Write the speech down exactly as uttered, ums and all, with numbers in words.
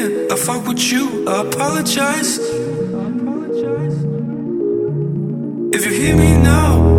admit I fuck with you, I apologize. If you hear me now,